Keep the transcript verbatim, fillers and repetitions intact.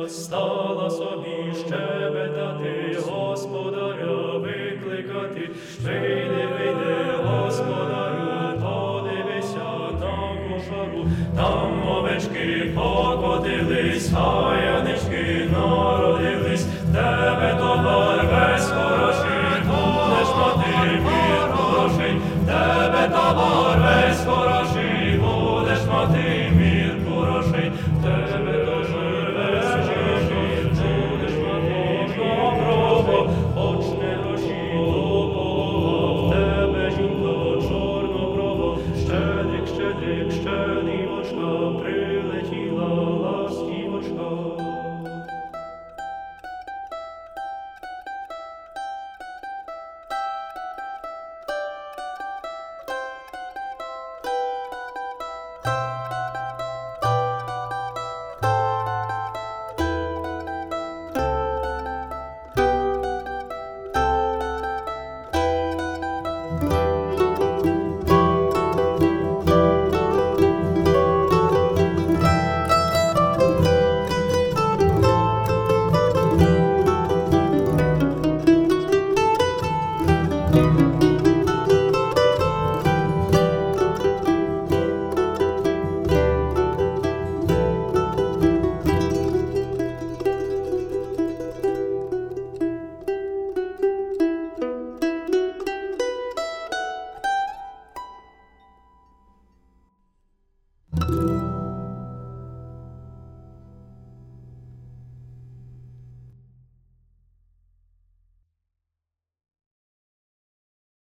стала собі щебетати, Господаря викликати. Вийди, вийди, Господарю, подивися на кошару, там овечки покотились, а янички народились, тебе товар весь хороший, будеш мати мір хороший, тебе товар весь хороший, будеш мати мір хороший, тебе товар весь хороший, будеш мати добро, хоч не